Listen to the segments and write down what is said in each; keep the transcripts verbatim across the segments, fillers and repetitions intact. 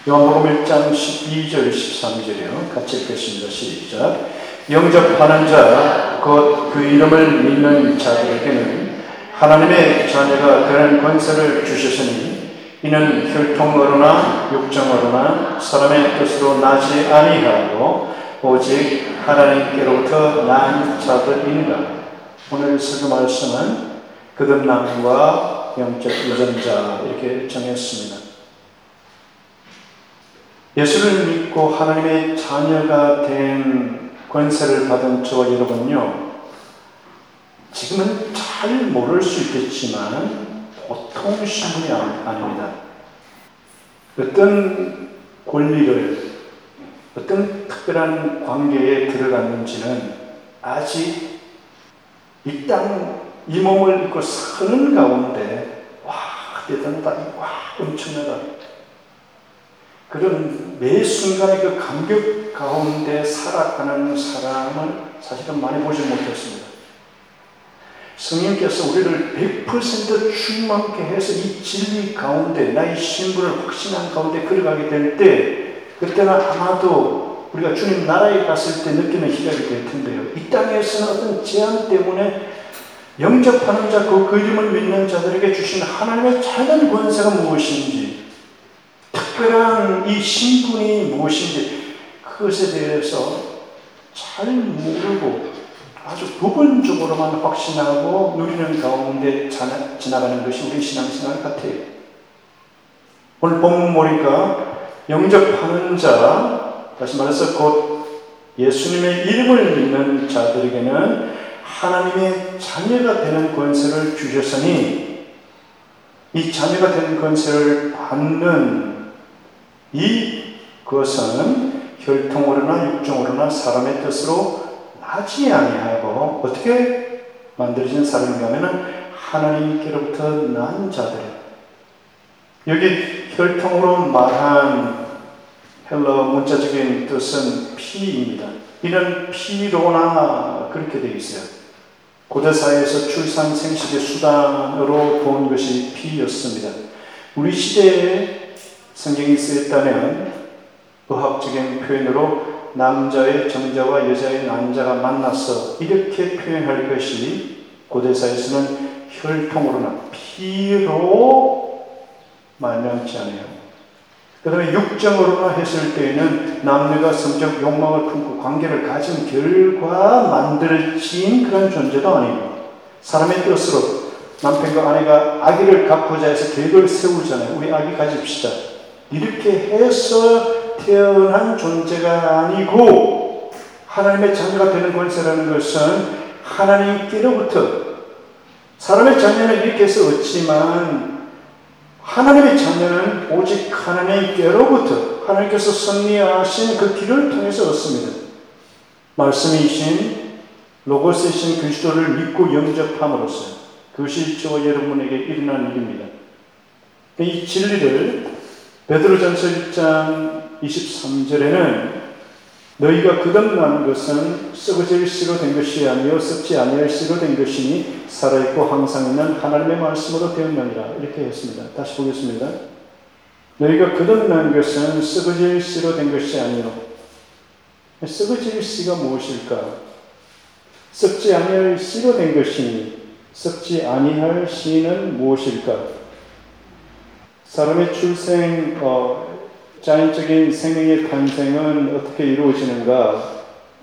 요한복음 일 장 십이 절 십삼 절이요. 같이 읽겠습니다. 시작. 영접하는 자, 곧 그 이름을 믿는 자들에게는 하나님의 자녀가 되는 권세를 주셨으니 이는 혈통으로나 육정으로나 사람의 뜻으로 나지 아니하고 오직 하나님께로부터 난 자들이니라. 오늘 설교 말씀은 거듭남과 영적 유전자 이렇게 정했습니다. 예수를 믿고 하나님의 자녀가 된 권세를 받은 저와 여러분요, 지금은 잘 모를 수 있겠지만 보통 신분이 아닙니다. 어떤 권리를, 어떤 특별한 관계에 들어갔는지는 아직 이 땅, 이 몸을 입고 사는 가운데 와, 대단하다, 와, 엄청나다, 그런 매 순간의 그 감격 가운데 살아가는 사람을 사실은 많이 보지 못했습니다. 성령께서 우리를 백 퍼센트 충만케 해서 이 진리 가운데, 나의 신분을 확신한 가운데 걸어가게 될 때, 그때는 아마도 우리가 주님 나라에 갔을 때 느끼는 희락이 될 텐데요. 이 땅에서는 어떤 제한 때문에 영접하는 자, 그, 그 이름을 믿는 자들에게 주신 하나님의 작은 권세가 무엇인지, 특별한 이 신분이 무엇인지, 그것에 대해서 잘 모르고 아주 부분적으로만 확신하고 누리는 가운데 지나가는 것이 우리 신앙생활 같아요. 오늘 본문 보니까 영접하는 자, 다시 말해서 곧 예수님의 이름을 믿는 자들에게는 하나님의 자녀가 되는 권세를 주셨으니, 이 자녀가 되는 권세를 받는 이 것은 혈통으로나 육정으로나 사람의 뜻으로 나지 아니하고 어떻게 만들어진 사람인가 하면 하나님께로부터 난 자들이에요. 여기 혈통으로 말한 헬러 문자적인 뜻은 피입니다. 이는 피로나 그렇게 되어 있어요. 고대사회에서 출산 생식의 수단으로 본 것이 피였습니다. 우리 시대에 성경이 쓰였다면 의학적인 표현으로 남자의 정자와 여자의 난자가 만나서 이렇게 표현할 것이 고대사에서는 혈통으로나 피로 말명치 않아요. 그 다음에 육정으로나 했을 때에는 남녀가 성적 욕망을 품고 관계를 가진 결과 만들어진 그런 존재도 아니고, 사람의 뜻으로 남편과 아내가 아기를 갖고자 해서 계획을 세우잖아요. 우리 아기 가집시다, 이렇게 해서 태어난 존재가 아니고, 하나님의 자녀가 되는 권세라는 것은 하나님께로부터, 사람의 자녀는 이렇게 해서 얻지만 하나님의 자녀는 오직 하나님께로부터, 하나님께서 섭리하신 그 길을 통해서 얻습니다. 말씀이신 로고스이신 그리스도를 믿고 영접함으로써 그것이 저와 여러분에게 일어난 일입니다. 이 진리를 베드로전서 일 장 이십삼 절에는 너희가 거듭난 것은 썩어질 씨로 된 것이 아니요 썩지 아니할 씨로 된 것이니 살아있고 항상 있는 하나님의 말씀으로 되었느니라, 이렇게 했습니다. 다시 보겠습니다. 너희가 거듭난 것은 썩어질 씨로 된 것이 아니요, 썩어질 씨가 무엇일까? 썩지 아니할 씨로 된 것이니 썩지 아니할 씨는 무엇일까? 사람의 출생, 어, 자연적인 생명의 탄생은 어떻게 이루어지는가?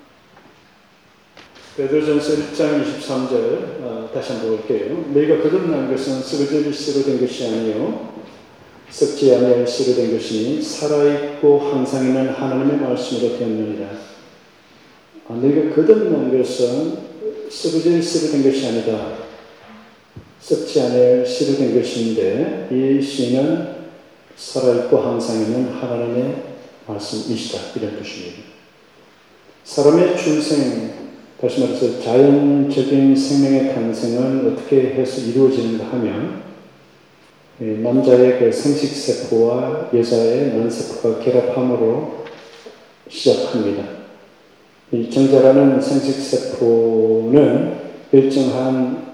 베드로전서 일 장 이십삼 절 어, 다시 한번 볼게요. 너희가 거듭난 것은 썩어질 씨로 된 것이 아니요 썩지 아니할 씨로 된 것이니 살아있고 항상 있는 하나님의 말씀으로 되었느니라. 아, 너희가 거듭난 것은 썩어질 씨로 된 것이 아니다, 썩지 아니할 씨로 된 것인데, 이 씨는 살아있고 항상 있는 하나님의 말씀이시다, 이런 뜻입니다. 사람의 출생, 다시 말해서 자연적인 생명의 탄생은 어떻게 해서 이루어지는가 하면, 남자의 그 생식세포와 여자의 난세포가 결합함으로 시작합니다. 이 정자라는 생식세포는 일정한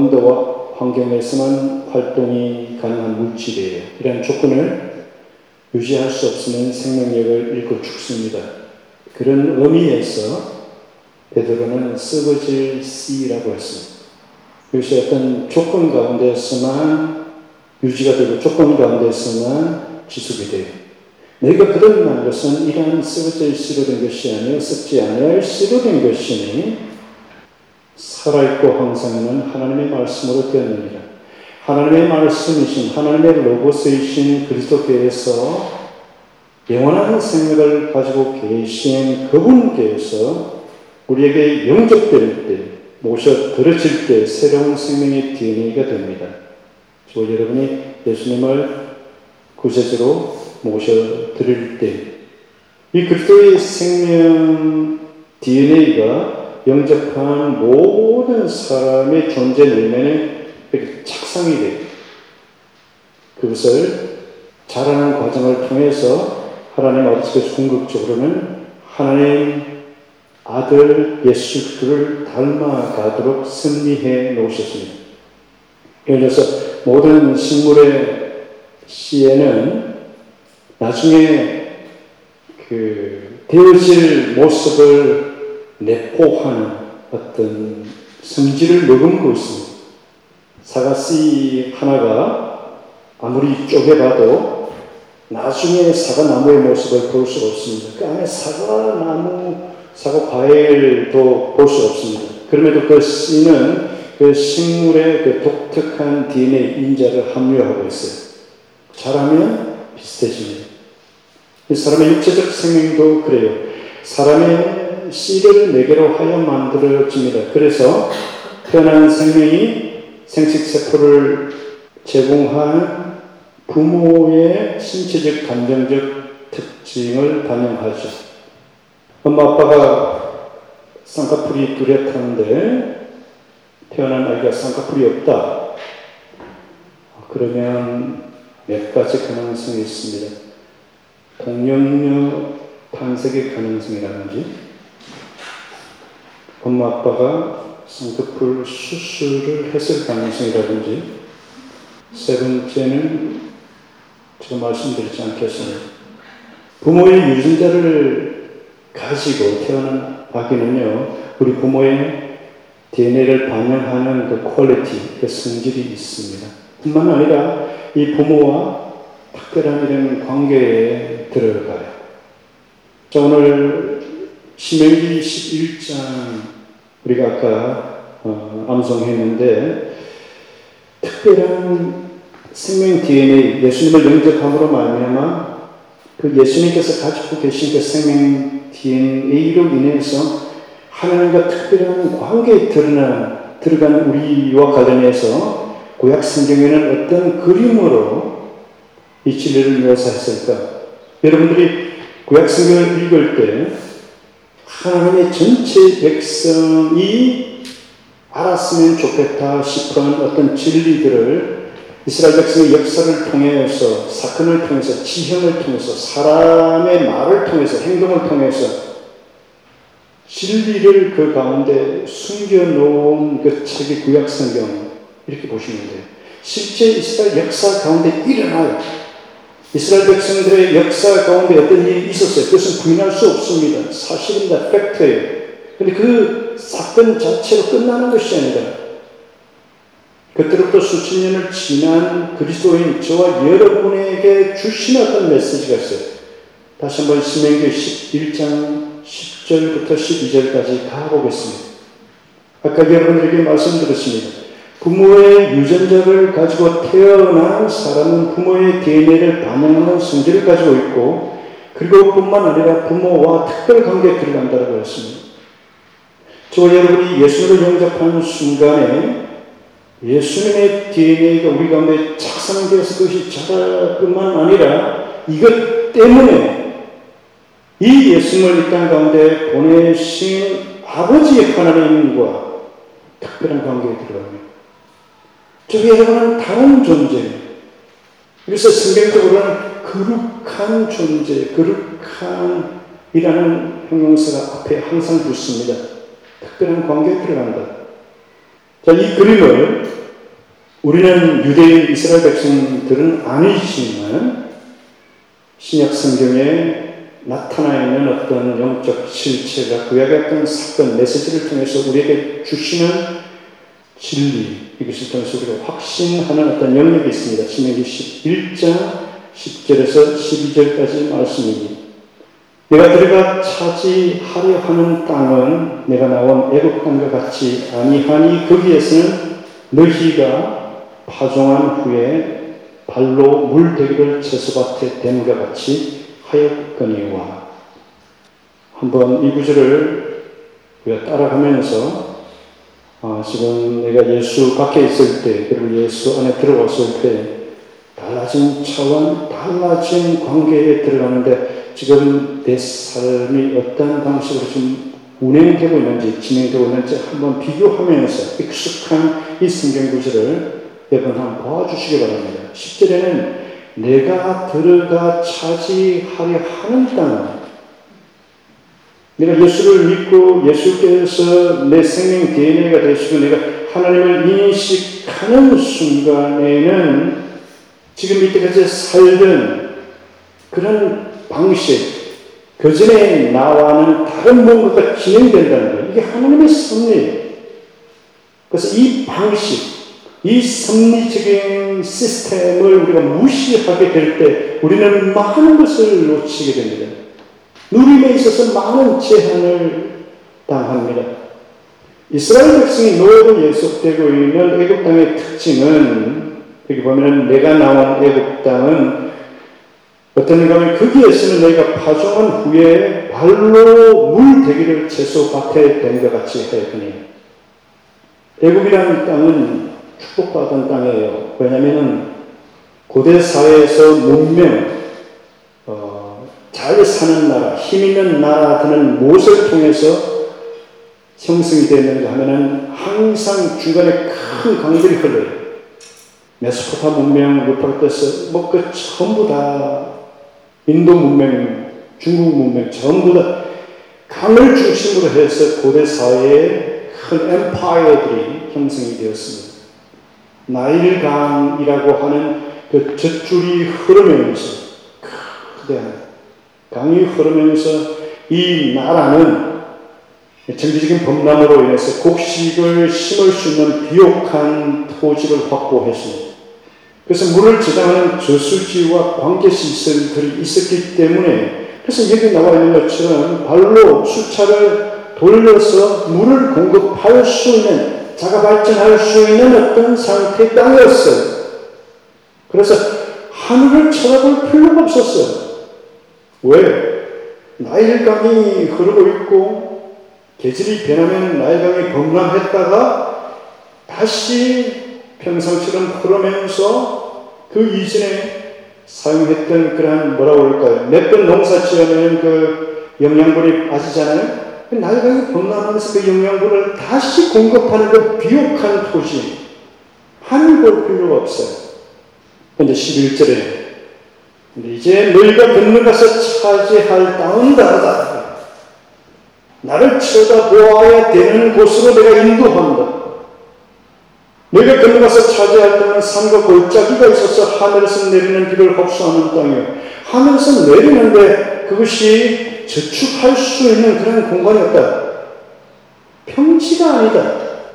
온도와 환경에서만 활동이 가능한 물질이에요. 이런 조건을 유지할 수 없으면 생명력을 잃고 죽습니다. 그런 의미에서 베드로는 썩어질 씨라고 했습니다. 이것이 어떤 조건 가운데서만 유지가 되고 조건 가운데서만 지속이 돼요. 내가 거듭난 것은 이러한 썩어질 씨로 된 것이 아니요 썩지 아니할 씨로 된 것이니 살아있고 항상 있는 하나님의 말씀으로 되었느니라. 하나님의 말씀이신 하나님의 로고스이신 그리스도께서 영원한 생명을 가지고 계신 그분께서 우리에게 영접될 때, 모셔 들어질 때 새로운 생명의 디엔에이가 됩니다. 저 여러분이 예수님을 구세주로 모셔 드릴 때 이 그리스도의 생명 디엔에이가 영접한 모든 사람의 존재 내면에 이렇게 착상이 돼요. 그것을 자라는 과정을 통해서 하나님 아버지께서 궁극적으로는 하나님 아들 예수 그리스도를 닮아가도록 섭리해 놓으셨습니다. 예를 들어서 모든 식물의 씨에는 나중에 그 되어질 모습을 내포하는 어떤 성질을 머금고 있습니다. 사과씨 하나가 아무리 쪼개봐도 나중에 사과나무의 모습을 볼 수가 없습니다. 그 안에 사과나무, 사과 과일도 볼 수 없습니다. 그럼에도 그 씨는 그 식물의 그 독특한 디엔에이 인자를 함유하고 있어요. 자라면 비슷해집니다. 이 사람의 육체적 생명도 그래요. 사람의 씨를 네개로 하여 만들어집니다. 그래서 태어난 생명이 생식세포를 제공한 부모의 신체적, 감정적 특징을 반영하죠. 엄마, 아빠가 쌍꺼풀이 뚜렷한데 태어난 아이가 쌍꺼풀이 없다. 그러면 몇 가지 가능성이 있습니다. 동령녀 탄생의 가능성이라든지 엄마, 아빠가 쌍꺼풀 수술을 했을 가능성이라든지 세 번째는 제가 말씀드리지 않겠습니다. 부모의 유전자를 가지고 태어난 아기는요, 우리 부모의 디엔에이를 반영하는 그 퀄리티, 그 성질이 있습니다. 뿐만 아니라 이 부모와 특별한 이런 관계에 들어가요. 자, 오늘 신명기 십일 장 우리가 아까 어, 암송했는데 특별한 생명 디엔에이, 예수님을 영접함으로 말미암아 그 예수님께서 가지고 계신 그 생명 디엔에이로 인해서 하나님과 특별한 관계에 드러난, 들어간 우리와 관련해서 구약 성경에는 어떤 그림으로 이 진리를 묘사했을까? 여러분들이 구약 성경을 읽을 때 하나님의 전체 백성이 알았으면 좋겠다 싶은 어떤 진리들을 이스라엘 백성의 역사를 통해서, 사건을 통해서, 지형을 통해서, 사람의 말을 통해서, 행동을 통해서 진리를 그 가운데 숨겨놓은 그 책이 구약 성경, 이렇게 보시면 돼요. 실제 이스라엘 역사 가운데 일어나요. 이스라엘 백성들의 역사 가운데 어떤 일이 있었어요. 그것은 부인할 수 없습니다. 사실입니다. 팩트예요. 그런데 그 사건 자체로 끝나는 것이 아니라 그때로부터 수천 년을 지난 그리스도인 저와 여러분에게 주신 어떤 메시지가 있어요. 다시 한번 신명기 십일 장 십 절부터 십이 절까지 가보겠습니다. 아까 여러분들에게 말씀드렸습니다. 부모의 유전자를 가지고 태어난 사람은 부모의 디엔에이를 반영하는 성질을 가지고 있고, 그리고 뿐만 아니라 부모와 특별 관계에 들어간다고 했습니다. 저와 여러분이 예수님을 영접하는 순간에 예수님의 디엔에이가 우리 가운데 착상되어서 그것이 자랄 뿐만 아니라 이것 때문에 이 예수님을 이 땅 가운데 보내신 아버지의 하나님과 특별한 관계에 들어갑니다. 저기 여러분은 다른 존재입니다. 그래서 성경적으로는 거룩한 존재, 거룩한이라는 형용사가 앞에 항상 붙습니다. 특별한 관계에 들어간다. 자, 이 그림을 우리는 유대인 이스라엘 백성들은 아니지만 신약 성경에 나타나 있는 어떤 영적 실체가 구약의 어떤 사건, 메시지를 통해서 우리에게 주시는 진리, 이것을 통해서 우리가 확신하는 어떤 영역이 있습니다. 신명기 십일 장 십 절에서 십이 절까지 말씀입니다. 내가 들어가 차지하려 하는 땅은 내가 나온 애굽 땅과 같이 아니하니 거기에서는 너희가 파종한 후에 발로 물대기를 채소밭에 댐과 같이 하였거니와. 한번 이 구절을 우리가 따라가면서 아, 지금 내가 예수 밖에 있을 때 그리고 예수 안에 들어왔을 때 달라진 차원, 달라진 관계에 들어가는데 지금 내 삶이 어떤 방식으로 좀 운행되고 있는지 진행되고 있는지 한번 비교하면서 익숙한 이 성경 구절을 여러분 한번 봐주시기 바랍니다. 십 절에는 내가 들어가 차지하려 하는 땅, 내가 예수를 믿고 예수께서 내 생명 디엔에이가 되시고 내가 하나님을 인식하는 순간에는 지금 이때까지 살던 그런 방식, 그 전에 나와는 다른 뭔가가 진행된다는 거예요. 이게 하나님의 섭리예요. 그래서 이 방식, 이 섭리적인 시스템을 우리가 무시하게 될 때 우리는 많은 것을 놓치게 됩니다. 누림에 있어서 많은 제한을 당합니다. 이스라엘 백성이 노예로 예속되고 있는 애굽 땅의 특징은 여기 보면 내가 나온 애굽 땅은 어떤가 하면 거기에서는 너희가 파종한 후에 발로 물대기를 채소밭에 댄 것 같이 하였더니 애굽이라는 땅은 축복받은 땅이에요. 왜냐하면 고대 사회에서 문명, 어, 잘 사는 나라, 힘 있는 나라들은 무엇을 통해서 형성이 되는가 하면은 항상 중간에 큰 강들이 흘러요. 메소포타 문명, 유프라테스, 뭐 그 전부 다 인도 문명, 중국 문명 전부 다 강을 중심으로 해서 고대 사회에 큰 엠파이어들이 형성이 되었습니다. 나일강이라고 하는 그 젖줄이 흐르면서 거대한 강이 흐르면서 이 나라는 정치적인 범람으로 인해서 곡식을 심을 수 있는 비옥한 토지를 확보했습니다. 그래서 물을 저장하는 저수지와 관계시설들이 있었기 때문에 그래서 여기 나와 있는 것처럼 발로 수차를 돌려서 물을 공급할 수 있는 자가 발전할 수 있는 어떤 상태의 땅이었어요. 그래서 하늘을 쳐다볼 필요가 없었어요. 왜? 나일강이 흐르고 있고 계절이 변하면 나일강이 범람했다가 다시 평상처럼 흐르면서 그 이전에 사용했던 그런 뭐라고 할까요? 몇 번 농사 지으면 그 영양분이 빠지잖아요? 나일강이 범람하면서 그 영양분을 다시 공급하는 그 비옥한 토지, 하늘 볼 필요가 없어요. 근데 십일 절에 근데 이제 너희가 건너가서 차지할 땅은 다르다. 나를 쳐다보아야 되는 곳으로 내가 인도한다. 너희가 건너가서 차지할 땅은 산과 골짜기가 있어서 하늘에서 내리는 비를 흡수하는 땅이요. 하늘에서 내리는데 그것이 저축할 수 있는 그런 공간이었다. 평지가 아니다.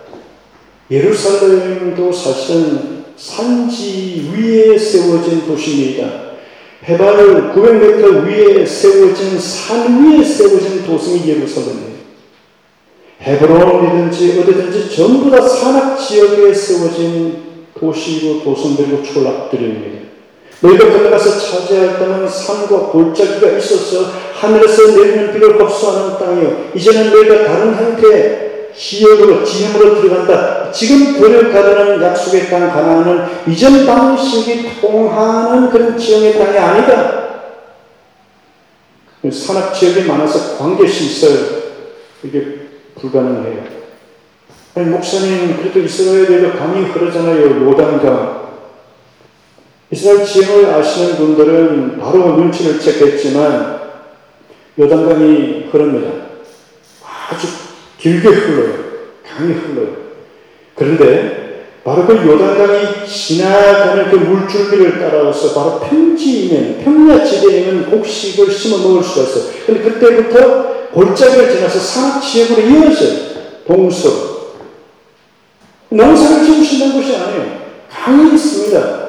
예루살렘도 사실은 산지 위에 세워진 도시입니다. 해발 구백 미터 위에 세워진 산 위에 세워진 도성이 예루살렘이에요. 헤브론이든지 어디든지 전부 다 산악 지역에 세워진 도시이고 도성들이고 촌락들입니다. 너희가 건너가서 차지할 땅은 산과 골짜기가 있어서 하늘에서 내리는 비를 흡수하는 땅이요. 이제는 너희가 다른 형태의 지역으로, 지형으로 들어간다. 지금 들어가는 약속의 땅 가나안은 이전 방식이 통하는 그런 지형의 땅이 아니다. 산악 지역이 많아서 관계시설, 이게 불가능해요. 아니, 목사님, 그래도 이스라엘에도 강이 흐르잖아요. 요단강. 이스라엘 지형을 아시는 분들은 바로 눈치를 챘겠지만 요단강이 흐릅니다. 아주 길게 흘러요. 강이 흘러요. 그런데 바로 그 요단강이 지나가는 그 물줄기를 따라서 바로 평지에 있는, 평야지대에 있는 곡식을 심어 먹을 수가 있어요. 근데 그때부터 골짜기를 지나서 산악 지역으로 이어져요. 동서로. 농사를 지으신다는 것이 아니에요. 강이 있습니다.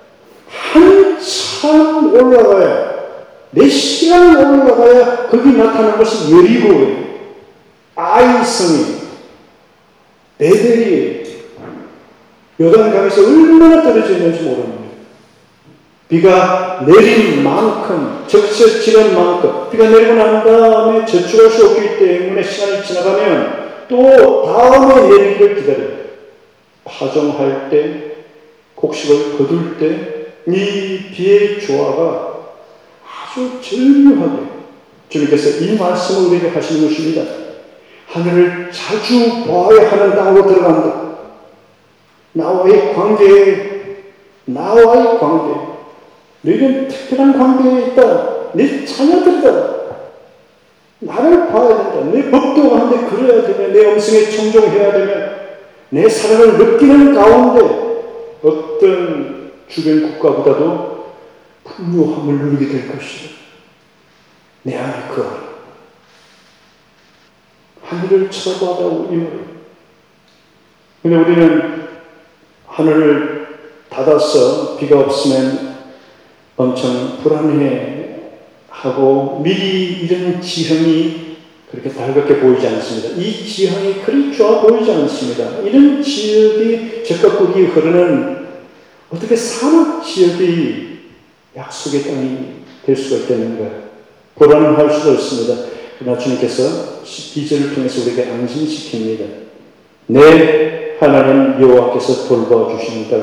한참 올라가야, 몇 시간 올라가야 거기 나타난 것이 여리고예요. 아이성이, 베델이에요. 요단강에서 얼마나 떨어져 있는지 모릅니다. 비가 내린 만큼, 적셔지는 만큼, 비가 내리고 난 다음에 저축할 수 없기 때문에 시간이 지나가면 또 다음에 내리기를 기다려요. 파종할 때, 곡식을 거둘 때, 이 비의 조화가 아주 절묘하게 주님께서 이 말씀을 우리에게 하시는 것입니다. 하늘을 자주 보아야 하는 땅으로 들어간다. 나와의 관계에, 나와의 관계. 너희는 특별한 관계에 있다. 내 자녀들이다. 나를 봐야 된다. 내 법도가한데 그래야 되면, 내 음성에 청종해야 되면, 내 사랑을 느끼는 가운데 어떤 주변 국가보다도 풍요함을 누리게 될 것이다. 내 안에 그 안에. 하늘을 쳐다봐다오 이 말이에요. 근데 우리는 하늘을 닫아서 비가 없으면 엄청 불안해하고 미리 이런 지형이 그렇게 달갑게 보이지 않습니다. 이 지형이 그리 좋아 보이지 않습니다. 이런 지역이 적과 극이 흐르는 어떻게 산악 지역이 약속의 땅이 될 수가 있겠는가. 불안할 수도 있습니다. 그러나 주님께서 십이 절을 통해서 우리에게 안심시킵니다. 내 하나님 여호와께서 돌봐주신다.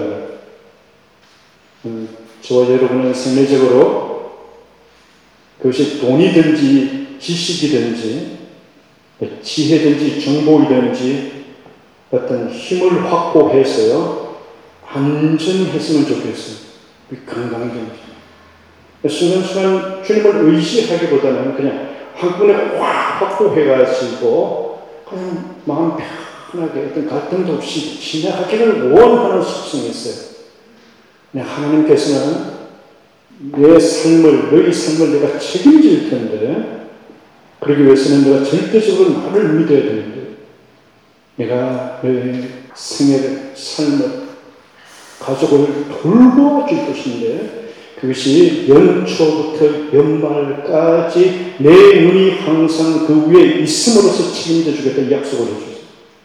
음, 저와 여러분은 생리적으로 그것이 돈이든지 지식이든지 지혜든지 정보이든지 어떤 힘을 확보해서요 안전했으면 좋겠어요. 건강이든지 순간순간 주님을 의지하기보다는 그냥 한꺼번에 확 확보해가지고 그냥 마음 편하게 어떤 갈등도 없이 지나가기를 원하는 속성이 있어요. 하나님께서는 내 삶을, 너희 삶을 내가 책임질 텐데, 그러기 위해서는 내가 절대적으로 나를 믿어야 되는데, 내가 너의 생애를, 삶을, 가족을 돌봐줄 것인데, 그것이 연초부터 연말까지 내 눈이 항상 그 위에 있음으로써 책임져 주겠다 약속을 해주세요.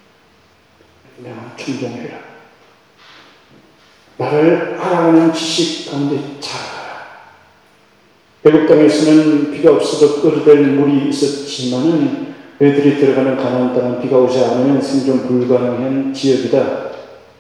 내가 충정해라. 나를 알아가는 지식 가운데 자라라. 애굽 땅에서는 비가 없어도 끓어댈 물이 있었지만은 애들이 들어가는 가나안 땅은 비가 오지 않으면 생존 불가능한 지역이다.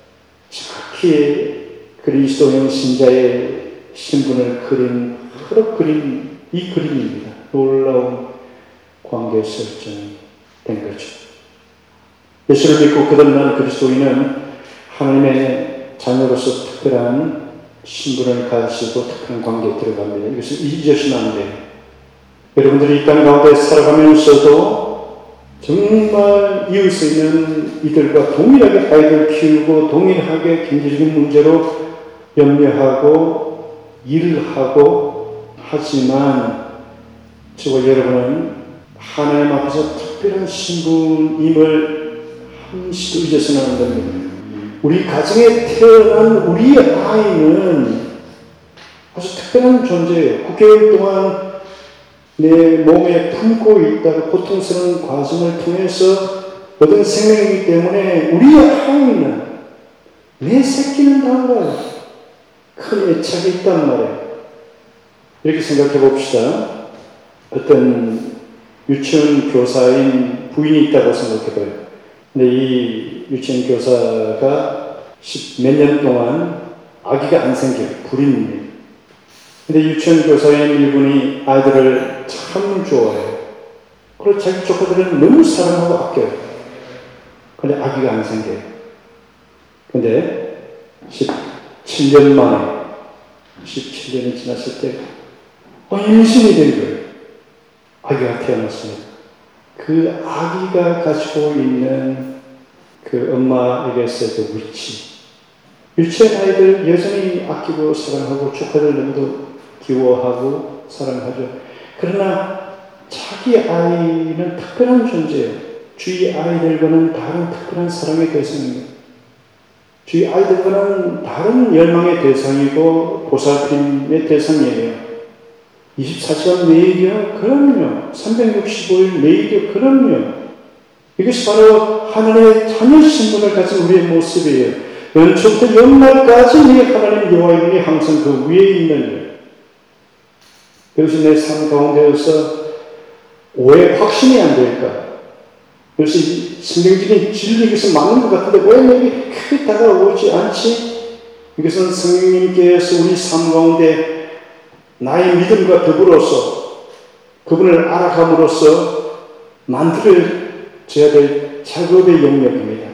정확히 그리스도인 신자의 신분을 그린, 흐르 그린 이 그림입니다. 놀라운 관계 설정이 된 거죠. 예수를 믿고 거듭난 그리스도인은 하나님의 자녀로서 특별한 신분을 가지고 특별한 관계에 들어갑니다. 이것을 잊으시면 안 돼요. 여러분들이 이 땅 가운데 살아가면서도 정말 이웃에 있는 이들과 동일하게 아이들 키우고 동일하게 경제적인 문제로 염려하고 일을 하고 하지만 저와 여러분은 하나님 앞에서 특별한 신분임을 한시도 잊어서는 안 됩니다. 우리 가정에 태어난 우리 아이는 아주 특별한 존재예요. 구 개월 동안 내 몸에 품고 있다가 고통스러운 과정을 통해서 얻은 생명이기 때문에 우리 아이는, 내 새끼는 달라요. 큰 애착이 있단 말이에요. 이렇게 생각해 봅시다. 어떤 유치원 교사인 부인이 있다고 생각해 봐요. 근데 이 유치원 교사가 십 몇 년 동안 아기가 안 생겨요. 불임이에요. 근데 유치원 교사인 이분이 아이들을 참 좋아해요. 그리고 자기 조카들은 너무 사랑하고 아껴요. 근데 아기가 안 생겨요. 근데 십칠 년 만에, 십칠 년이 지났을 때 어, 임신이 된 거예요. 아기가 태어났습니다. 그 아기가 가지고 있는 그 엄마에게서의 그 위치, 유치한 아이들 여전히 아끼고 사랑하고 조카들 너무도 귀여워하고 사랑하죠. 그러나 자기 아이는 특별한 존재예요. 주위 아이들과는 다른 특별한 사랑의 대상입니다. 주위 아이들과는 다른 열망의 대상이고 보살핌의 대상이에요. 이십사 시간 매일이요? 그럼요. 삼백육십오 일 매일이요? 그럼요. 이것이 바로 하나님의 자녀 신분을 가진 우리의 모습이에요. 연초부터 연말까지 내 하나님 여호와의 눈이 항상 그 위에 있는 일. 그것이 내 삶 가운데에서 왜 확신이 안 될까? 그것이 성경적인 진리, 이것은 맞는 것 같은데 왜 내게 크게 다가오지 않지? 이것은 성령님께서 우리 삶 가운데 나의 믿음과 더불어서 그분을 알아감으로써 만들어져야 될 작업의 영역입니다.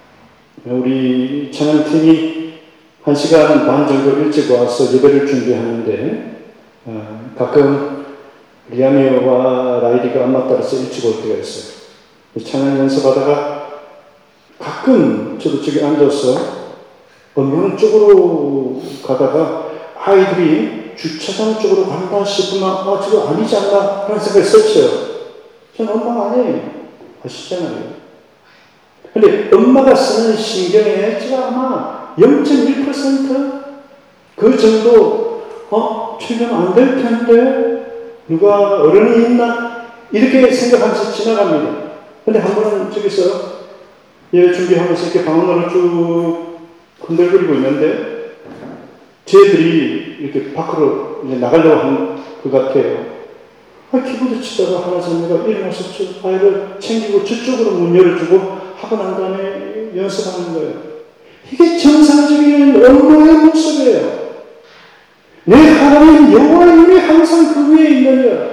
우리 찬양팀이 한 시간 반 정도 일찍 와서 예배를 준비하는데 어, 가끔 리아미와 라이리가 엄마 따라서 일찍 올 때가 있어요. 찬양 연습하다가 가끔 저도 저기 앉아서 엄마는 쪽으로 가다가 아이들이 주차장 쪽으로 간다 싶으면 아 저거 아니지 않나 하는 생각이 스쳐요. 저는 엄마가 아니에요. 아시잖아요. 근데 엄마가 쓰는 신경에 제가 아마 영 점 일 퍼센트 그 정도 어? 출연 안 될 텐데 누가 어른이 있나? 이렇게 생각하면서 지나갑니다. 근데 한 번은 저기서 예배 준비하면서 이렇게 방언으로 쭉 흔들거리고 있는데 쟤들이 이렇게 밖으로 이제 나가려고 한 것 같아요. 아, 키보드 치다가 하나 자매가 일어나서 저 아이를 챙기고 저쪽으로 문 열어주고 하고 난 다음에 연습하는 거예요. 이게 정상적인 엄마의 모습이에요. 내 하나님 여호와의 눈이 항상 그 위에 있느냐.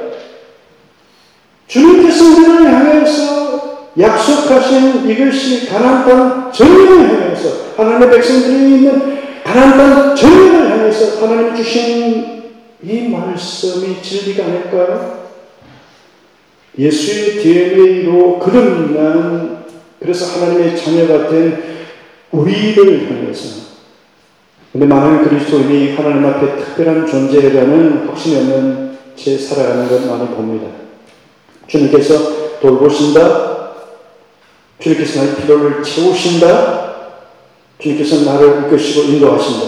주님께서 우리를 향해서 약속하신 이것이 가나안 땅 전역을 향해서 하나님의 백성들이 있는 가나안 땅 전역을 향해서 하나님 주신 이 말씀이 진리가 아닐까요? 예수의 디엔에이로 거듭난 그래서 하나님의 자녀가 된 우리를 향해서 근데 많은 그리스도인이 하나님 앞에 특별한 존재라는 확신이 없는 채 살아가는 걸 많이 봅니다. 주님께서 돌보신다. 주님께서 나의 필요를 채우신다. 주님께서 나를 이끄시고 인도하신다.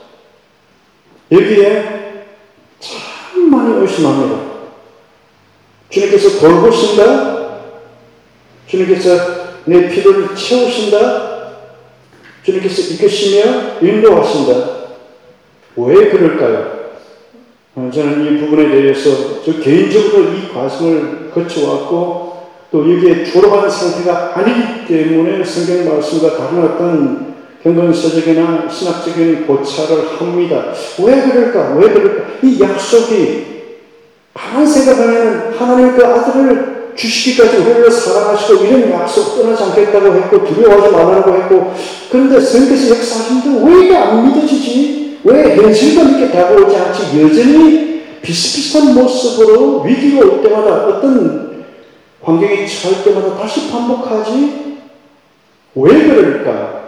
여기에 참 많이 의심합니다. 주님께서 돌보신다. 주님께서 내 필요를 채우신다. 주님께서 이끄시며 인도하신다. 왜 그럴까요? 저는 이 부분에 대해서 저 개인적으로 이 과정을 거쳐왔고 또 여기에 졸업한 상태가 아니기 때문에 성경 말씀과 다른 어떤 경건서적이나 신학적인 고찰을 합니다. 왜 그럴까? 왜 그럴까? 이 약속이 가만 생각하면 하나님 그 아들을 주시기까지 우리를 사랑하시고 이런 약속 떠나지 않겠다고 했고 두려워하지 말라고 했고 그런데 성경에서 역사하시는데 왜 이게 안 믿어지지? 왜 현실과 이렇게 다가오지 않지? 여전히 비슷비슷한 모습으로 위기가 올 때마다 어떤 환경에 처할 때마다 다시 반복하지? 왜 그럴까?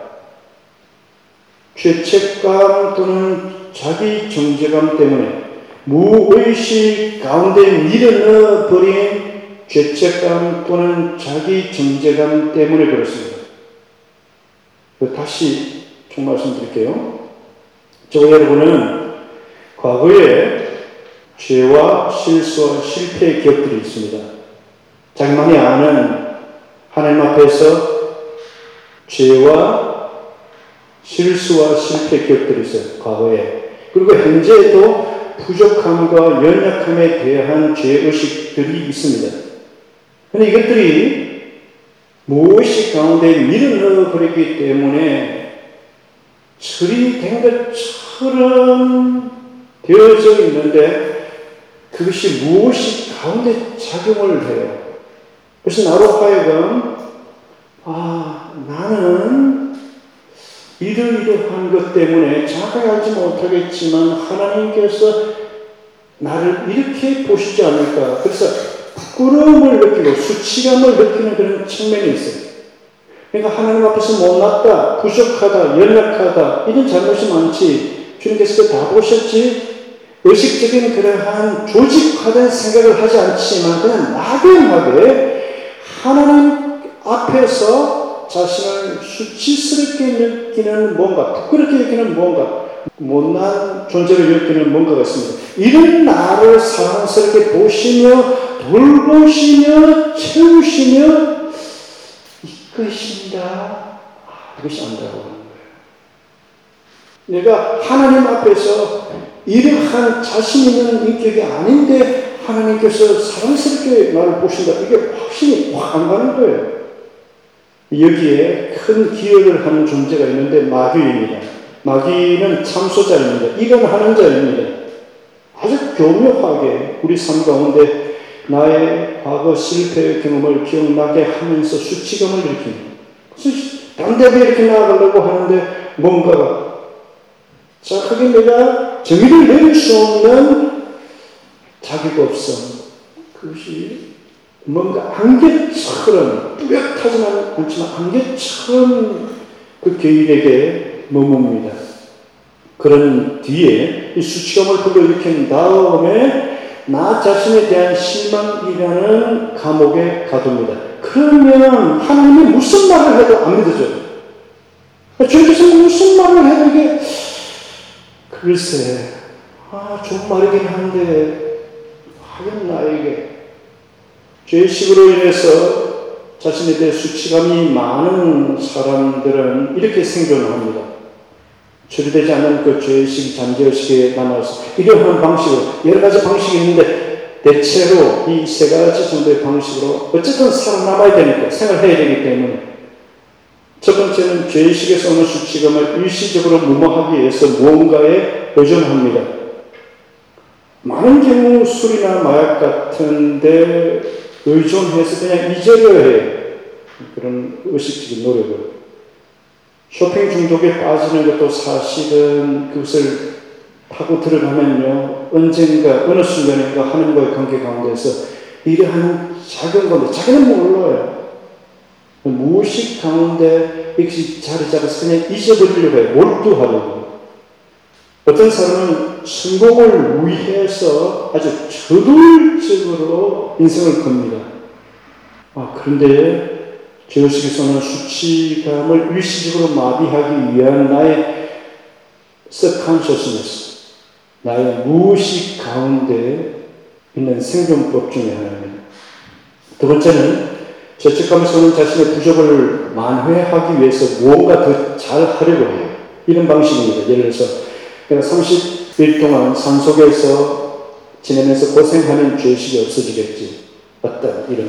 죄책감 또는 자기 정죄감 때문에 무의식 가운데 밀어넣어버린 죄책감 또는 자기 정죄감 때문에 그렇습니다. 다시 총 말씀드릴게요. 저와 여러분은 과거에 죄와 실수와 실패의 기억들이 있습니다. 자기만이 아는 하나님 앞에서 죄와 실수와 실패의 기억들이 있어요. 과거에. 그리고 현재에도 부족함과 연약함에 대한 죄의식들이 있습니다. 그런데 이것들이 무의식 가운데 밀어넣어 버렸기 때문에 처리된 것처럼 되어져 있는데 그것이 무의식 가운데 작용을 해요. 그래서 나로 하여금 아 나는 이러이러한 것 때문에 정확하게 알지 못하겠지만 하나님께서 나를 이렇게 보시지 않을까. 그래서 부끄러움을 느끼고 수치감을 느끼는 그런 측면이 있어요. 그러니까 하나님 앞에서 못났다, 부족하다, 연약하다 이런 잘못이 많지. 주님께서 다 보셨지. 의식적인 그러한 조직화된 생각을 하지 않지만 그냥 막연하게 하나님 앞에서 자신을 수치스럽게 느끼는 뭔가, 부끄럽게 느끼는 뭔가, 못난 존재로 여기는 뭔가가 있습니다. 이런 나를 사랑스럽게 보시며 돌보시며 채우시며 이끄신다. 아, 이것이 안다고 하는 거예요. 내가 하나님 앞에서 이러한 자신 있는 인격이 아닌데 하나님께서 사랑스럽게 나를 보신다. 이게 확신이 확 안 가는 거예요. 여기에 큰 기여를 하는 존재가 있는데 마귀입니다. 마귀는 참소자입니다. 이건하는 자입니다. 아주 교묘하게 우리 삶 가운데 나의 과거 실패의 경험을 기억나게 하면서 수치감을 일으킵니다. 그래서 담대하게 이렇게 나아가려고 하는데 뭔가가 정확하게 내가 정의를 내릴 수 없는 자격없음, 그것이 뭔가 안개처럼 뚜렷하지만 않지만 안개처럼 그 개인에게 머뭅니다. 그런 뒤에 이 수치감을 불러일으킨 다음에 나 자신에 대한 실망이라는 감옥에 가둡니다. 그러면 하나님이 무슨 말을 해도 안 믿어져요. 주님께서 무슨 말을 해도 이게 글쎄, 아, 좋은 말이긴 한데 하긴 나에게 죄의식으로 인해서 자신에 대해 수치감이 많은 사람들은 이렇게 생존합니다. 처리되지 않는 그 죄의식, 잠재의식에 남아서 이러한 방식으로, 여러 가지 방식이 있는데 대체로 이 세 가지 정도의 방식으로 어쨌든 살아남아야 되니까, 생활해야 되기 때문에 첫 번째는 죄의식에서 오는 수치감을 일시적으로 무마하기 위해서 무언가에 의존합니다. 많은 경우 술이나 마약 같은 데 의존해서 그냥 잊으려 해요. 그런 의식적인 노력을. 쇼핑 중독에 빠지는 것도 사실은 그것을 타고 들어가면요, 언젠가 어느 순간인가 하나님과의 관계 가운데서 이러한 작은 건데 자기는 몰라요. 무의식 가운데 이것이 자리 잡아서 그냥 잊어버리려고 해요. 몰두하려고. 어떤 사람은 성공을 위해서 아주 저돌적으로 인생을 겁니다. 아, 그런데 죄의식에서는 수치감을 일시적으로 마비하기 위한 나의 subconsciousness, 나의 무의식 가운데 있는 생존법 중에 하나입니다. 두 번째는 죄책감에서 오는 자신의 부족을 만회하기 위해서 무언가 더 잘하려고 해요. 이런 방식입니다. 예를 들어서 삼십 일 동안 산속에서 지내면서 고생하는 죄의식이 없어지겠지. 어떤 이런 거.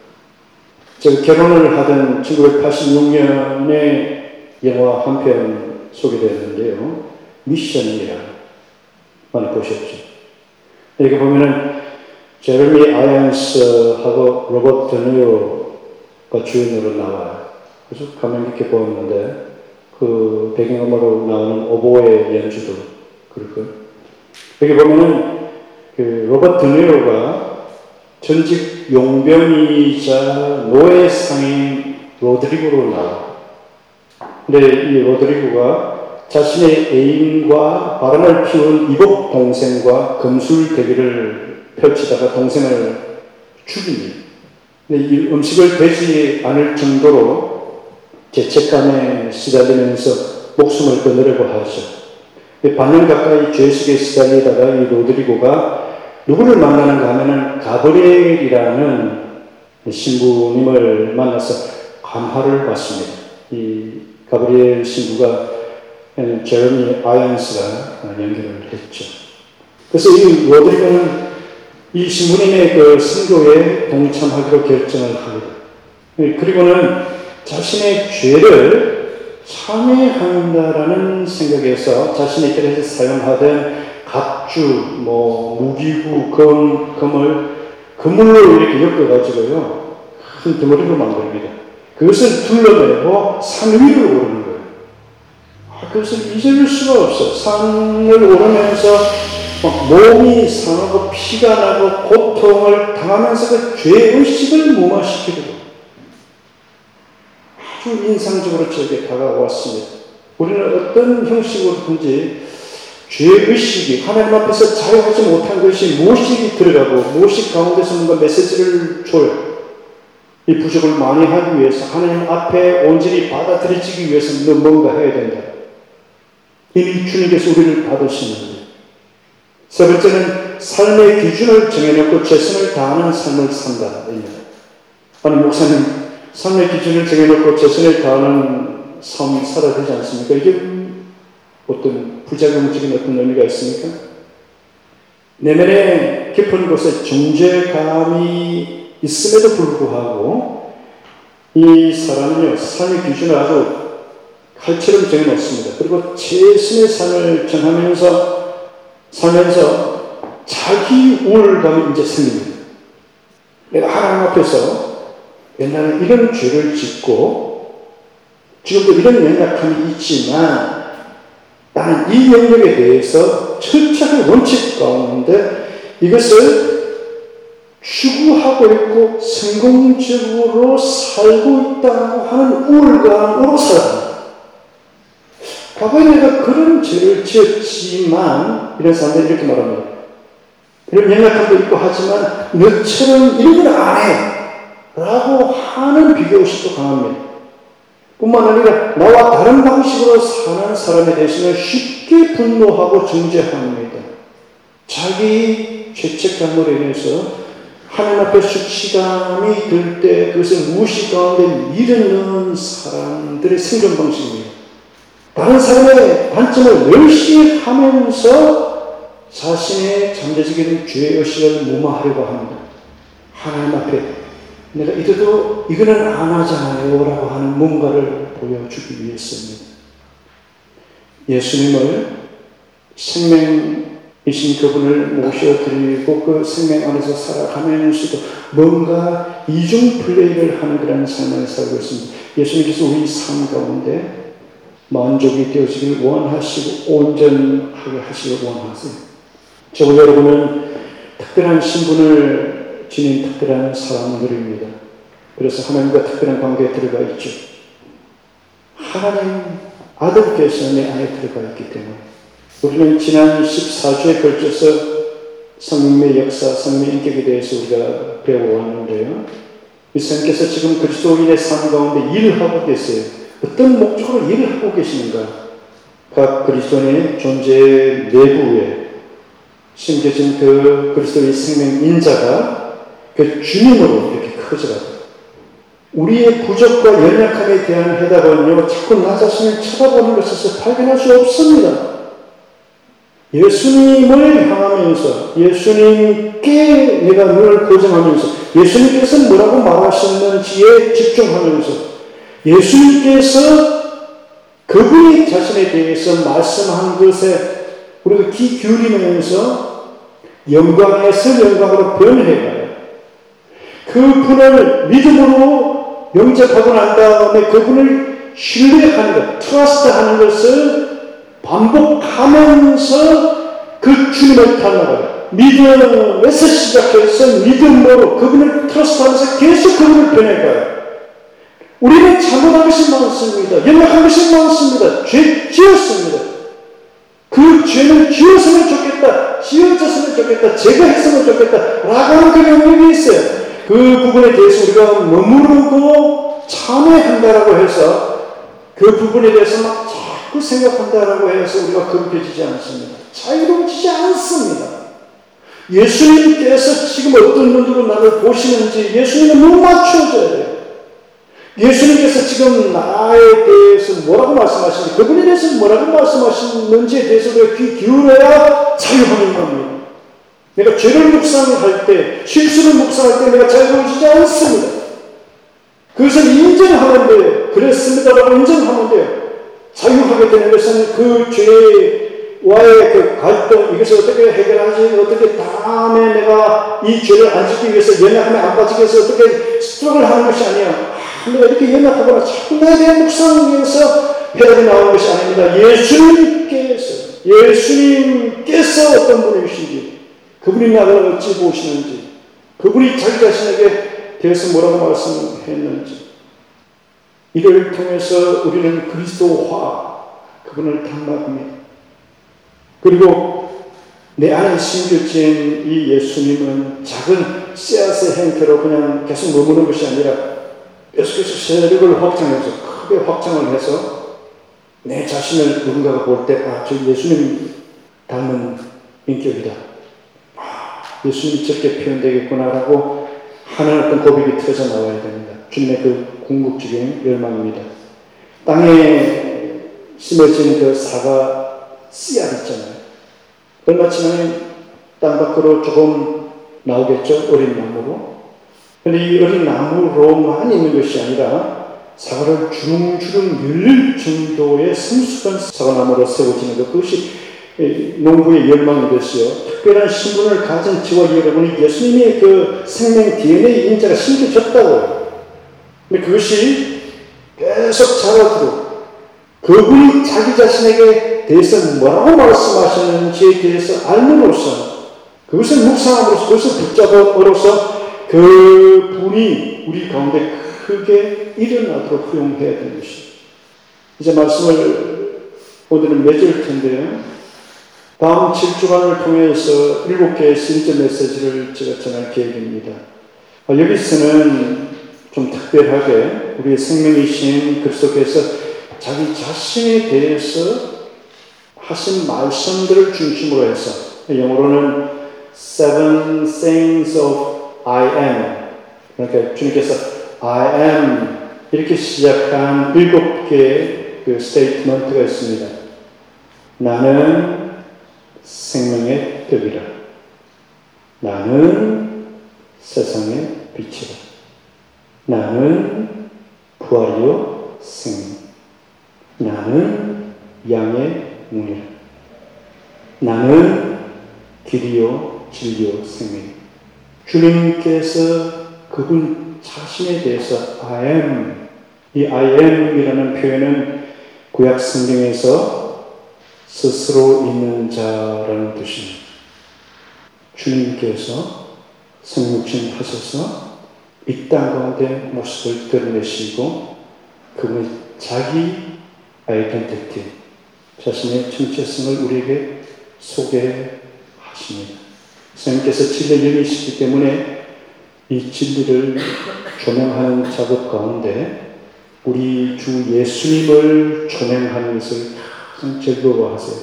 제가 결혼을 하던 천구백팔십육 년에 영화 한 편 소개되었는데요. 미션이라 많이 보셨죠. 여기 보면은 제레미 아이언스하고 로버트 드니로가 주연으로 나와요. 그래서 가면 이렇게 보였는데 그 배경음악으로 나오는 오보의 연주도 그렇고요. 여기 보면은 그 로버트 드니로가 전직 용병이자 노예 상인 로드리고로 나와요. 근데 이 로드리고가 자신의 애인과 바람을 피운 이복 동생과 금술 대결을 펼치다가 동생을 죽입니다. 근데 이 음식을 되지 않을 정도로 죄책감에 시달리면서 목숨을 끊으려고 하죠. 반년 가까이 죄의식에 시달리다가 이 로드리고가 누구를 만나는가 하면은 가브리엘이라는 신부님을 만나서 감화를 받습니다. 이 가브리엘 신부가 제레미 아이언스가 연결을 했죠. 그래서 이 로드리고는 이 신부님의 그 선교에 동참하기로 결정을 합니다. 그리고는 자신의 죄를 참회한다라는 생각에서 자신의 길에서 사용하던 갑주, 뭐 무기구, 금, 금을 그물로 이렇게 엮어가지고요 큰 덩어리로 만듭니다. 그것을 둘러내고 산 위로 오르는 거예요. 아, 그것을 잊을 수가 없어. 산을 오르면서 막 몸이 상하고 피가 나고 고통을 당하면서 그 죄의식을 무마시키고 아주 인상적으로 저에게 다가왔습니다. 우리는 어떤 형식으로든지 죄의식이 하나님 앞에서 자유하지 못한 것이 무엇이 들어가고 무엇이 가운데서 뭔가 메시지를 줘요. 이 부족을 많이 하기 위해서 하나님 앞에 온전히 받아들여지기 위해서 너 뭔가 해야 된다. 이미 주님께서 우리를 받으시는데, 세 번째는 삶의 기준을 정해놓고 최선을 다하는 삶을 산다입니다. 아니 목사님, 삶의 기준을 정해놓고 최선을 다하는 삶이 살아야 되지 않습니까? 이게 어떤 부작용적인 어떤 의미가 있습니까? 내면의 깊은 곳에 존재감이 있음에도 불구하고 이 사람은요, 삶의 기준을 아주 칼처럼 정해놓습니다. 그리고 최선의 삶을 정하면서 살면서 자기 우월감이 이제 생깁니다. 내가 하나님 앞에서 옛날에 이런 죄를 짓고 지금도 이런 연약함이 있지만 나는 이 영역에 대해서 철저한 원칙 가운데 이것을 추구하고 있고 성공적으로 살고 있다고 하는 우월감으로 살아갑니다. 과거에 내가 그런 죄를 지었지만, 이런 사람들이 이렇게 말합니다. 이런 연약함도 있고 하지만 너처럼 이런 걸 안 해 라고 하는 비교의식도 강합니다. 뿐만 아니라 나와 다른 방식으로 사는 사람에 대해서는 쉽게 분노하고 정죄합니다. 자기 죄책감으로 인해서 하나님 앞에 수치감이 들 때 그것을 무시 가운데 밀어넣는 사람들의 생존 방식입니다. 다른 사람의 단점을 멸시하면서 자신의 잠재적인 죄의식을 무마하려고 합니다. 하나님 앞에 내가 이래도 이거는 안 하잖아요 라고 하는 뭔가를 보여주기 위해서입니다. 예수님을 생명이신 그분을 모셔드리고 그 생명 안에서 살아가면서도 뭔가 이중 플레이를 하는 그런 삶을 살고 있습니다. 예수님께서 우리 삶 가운데 만족이 되어지길 원하시고 온전하게 하시길 원하세요. 저와 여러분은 특별한 신분을 지닌 특별한 사람들입니다. 그래서 하나님과 특별한 관계에 들어가 있죠. 하나님 아들께서 내 안에 들어가 있기 때문에 우리는 지난 십사 주에 걸쳐서 성령의 역사, 성령의 인격에 대해서 우리가 배워왔는데요. 이 성령께서 지금 그리스도인의 삶 가운데 일을 하고 계세요. 어떤 목적으로 일을 하고 계시는가? 각 그리스도인의 존재 내부에 심겨진 그 그리스도의 생명 인자가 그 주님으로 이렇게 커져가고, 우리의 부족과 연약함에 대한 해답은요, 자꾸 나 자신을 쳐다보는 것에서 발견할 수 없습니다. 예수님을 향하면서, 예수님께 내가 눈을 고정하면서, 예수님께서 뭐라고 말하셨는지에 집중하면서, 예수님께서 그분이 자신에 대해서 말씀한 것에 우리가 귀 기울이면서 영광에서 영광으로 변해가요. 그분을 믿음으로 영접하고 난 다음에 그분을 신뢰하는 것, 트러스트하는 것을 반복하면서 그 주님을 닮아가요. 믿음에서 시작해서 믿음으로 그분을 트러스트하면서 계속 그분을 변해가요. 우리는 잘못한 것이 많습니다. 연약한 것이 많습니다. 죄 지었습니다. 그 죄는 지었으면 좋겠다, 지어졌으면 좋겠다, 제가 했으면 좋겠다 라고 하는 그 영역이 있어요. 그 부분에 대해서 우리가 머무르고 참회한다라고 해서 그 부분에 대해서 막 자꾸 생각한다라고 해서 우리가 거룩해지지 않습니다. 자유로워지지 않습니다. 예수님께서 지금 어떤 눈으로 나를 보시는지 예수님은 못 맞춰줘야 돼요. 예수님께서 지금 나에 대해서 뭐라고 말씀하시는지, 그분에 대해서 뭐라고 말씀하시는지에 대해서 우리가 귀 기울여야 자유하는 겁니다. 내가 죄를 묵상할 때, 실수를 묵상할 때 내가 자유로워지지 않습니다. 그것을 인정하면 돼요. 그랬습니다라고 인정하면 돼요. 자유하게 되는 것은 그 죄와의 그 갈등, 이것을 어떻게 해결하지, 어떻게 다음에 내가 이 죄를 안 짓기 위해서, 연약함에 안 빠지기 위해서 어떻게 스트럭을 하는 것이 아니야. 내가 이렇게 연약하거나 자꾸 나에 대한 묵상에서 해답이 나오는 것이 아닙니다. 예수님께서, 예수님께서 어떤 분이신지, 그분이 나를 어찌 보시는지, 그분이 자기 자신에게 대해서 뭐라고 말씀했는지, 이를 통해서 우리는 그리스도화, 그분을 닮아갑니다. 그리고 내 안에 심겨진 이 예수님은 작은 씨앗의 형태로 그냥 계속 머무는 것이 아니라 계속해서 세력을 확장해서, 크게 확장을 해서 내 자신을 누군가가 볼 때, 아, 저 예수님 닮은 인격이다. 아, 예수님이 저렇게 표현되겠구나라고 하는 어떤 고백이 터져 나와야 됩니다. 주님의 그 궁극적인 열망입니다. 땅에 심어진 그 사과 씨앗 있잖아요. 얼마 지나면 땅 밖으로 조금 나오겠죠? 어린 나무로. 그런데 이 어린 나무로만 있는 것이 아니라 사과를 주름주름 열릴 정도의 성숙한 사과나무로 세워지는 것, 그것이 농부의 열망이 됐어요. 특별한 신분을 가진 저와 여러분이 예수님의 그 생명 디엔에이 인자가 심겨졌다고요. 근데 그것이 계속 자라도록 그분이 자기 자신에게 대해서 뭐라고 말씀하셨는지에 대해서 알므로써, 그것을 묵상함으로써, 그것을 붙잡음으로써 그분이 우리 가운데 크게 일어나도록 허용해야 되는 것입니다. 이제 말씀을 오늘은 맺을 텐데요. 다음 칠 주간을 통해서 일곱 개의 신전 메시지를 제가 전할 계획입니다. 여기서는 좀 특별하게 우리의 생명이신 그리스도께서 자기 자신에 대해서 하신 말씀들을 중심으로 해서, 영어로는 Seven Sayings of I am, 그러니까 주님께서 I am 이렇게 시작한 일곱 개의 그 스테이트먼트가 있습니다. 나는 생명의 벽이라. 나는 세상의 빛이라. 나는 부활이요 생명. 나는 양의 문이라. 나는 길이요 진리요 생명. 주님께서 그분 자신에 대해서 I am, 이 I am이라는 표현은 구약 성경에서 스스로 있는 자라는 뜻입니다. 주님께서 성육신 하셔서 이 땅 가운데 모습을 드러내시고 그분의 자기 아이덴티티, 자신의 정체성을 우리에게 소개하십니다. 성령께서 진리의 영이시기 때문에 이 진리를 조명하는 작업 가운데 우리 주 예수님을 조명하는 것을 가장 즐거워하세요.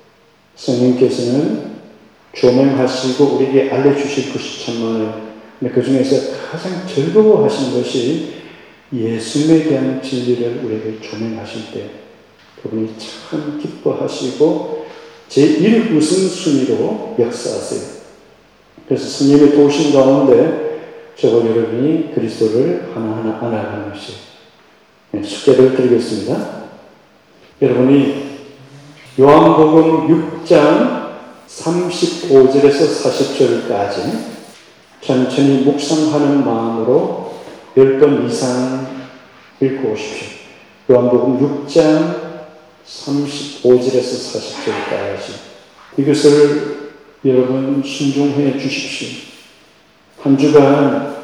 성령께서는 조명하시고 우리에게 알려주실 것이 참 많아요. 근데 그 중에서 가장 즐거워하시는 것이 예수님에 대한 진리를 우리에게 조명하실 때 그분이 참 기뻐하시고 제일 우선순위로 역사하세요. 그래서 스님의 도심 가운데 저와 여러분이 그리스도를 하나하나 알아가는 것이, 네, 숙제를 드리겠습니다. 여러분이 요한복음 육 장 삼십오 절에서 사십 절까지 천천히 묵상하는 마음으로 열 번 이상 읽고 오십시오. 요한복음 육 장 삼십오 절에서 사십 절까지 이것을 여러분 순종해 주십시오. 한 주간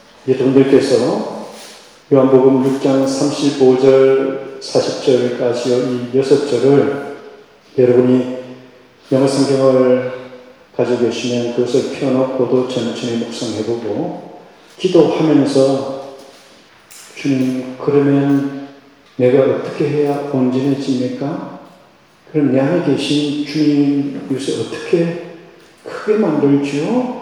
여러분들께서 요한복음 육 장 삼십오 절 사십 절까지요, 이 여섯 절을 여러분이 영어 성경을 가지고 계시면 그것을 펴놓고도 천천히 묵상해보고 기도하면서 주님, 그러면 내가 어떻게 해야 온전해집니까? 그럼 내 안에 계신 주님 이것을 어떻게 크게 만들지요?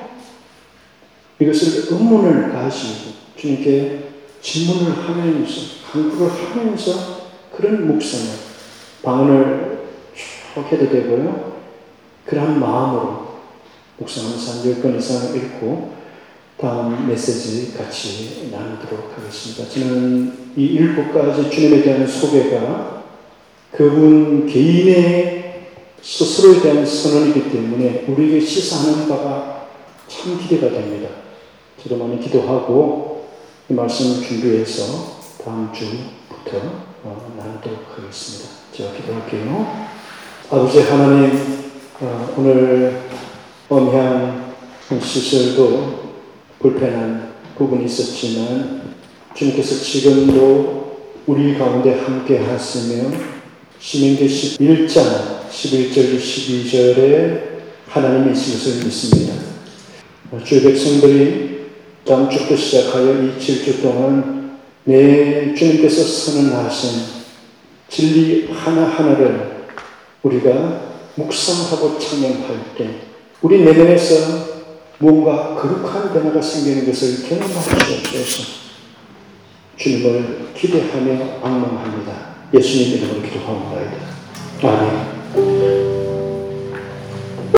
이것을 의문을 가지고 주님께 질문을 하면서 간구를 하면서 그런 묵상을 방언을 쭉 해도 되고요. 그런 마음으로 묵상하면서 한 열 번 이상 읽고 다음 메시지 같이 나누도록 하겠습니다. 저는 이 일곱 가지 주님에 대한 소개가 그분 개인의 스스로에 대한 선언이기 때문에 우리에게 시사하는 바가 참 기대가 됩니다. 저도 많이 기도하고 이 말씀을 준비해서 다음 주부터 어, 나누도록 하겠습니다. 제가 기도할게요. 아버지 하나님, 어, 오늘 음향 시설도 불편한 부분이 있었지만 주님께서 지금도 우리 가운데 함께 하시며 신명기 십일 장 십일 절 십이 절에 하나님이 있을 것을 믿습니다. 주의 백성들이 다음 주부터 시작하여 이 칠 주 동안 내 주님께서 선언하신 진리 하나하나를 우리가 묵상하고 찬양할 때 우리 내면에서 무언가 거룩한 변화가 생기는 것을 경험할 수 없어서 주님을 기대하며 악망합니다. 예수님 이름으로 기도하옵나이다. 아멘.